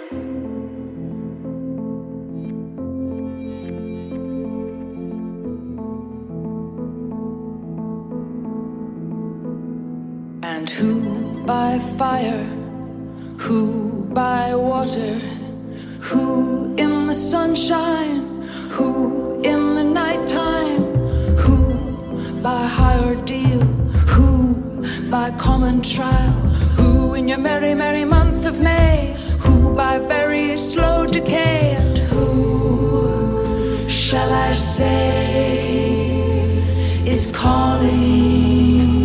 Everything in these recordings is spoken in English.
And who by fire, who by water, who in the sunshine, who in the nighttime, who by high ordeal, who by common trial, who in your merry, merry month of May, who by very slow decay, and who shall I say is calling?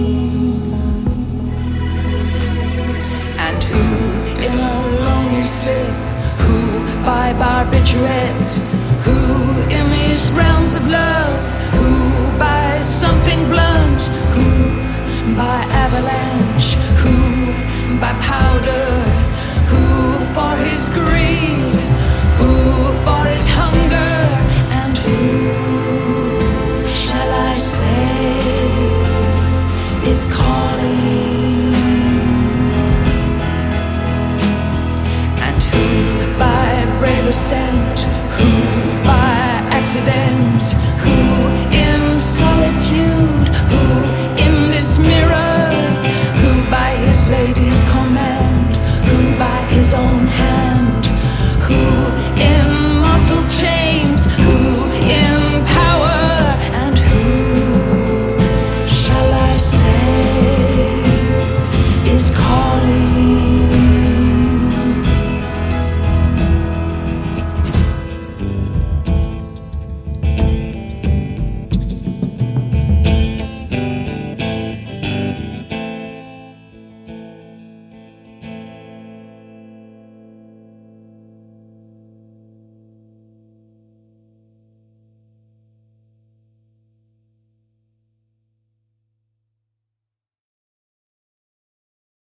Slip, who by barbiturate, who in these realms of love, who by something blunt, who by avalanche, who by powder, who for his greed, who for his hunger, and who shall I say is calling? Brave ascent, who by accident, who in solitude, who in this mirror, who by his lady's command, who by his own hand, who in mortal chains, who in power, and who shall I say is calling?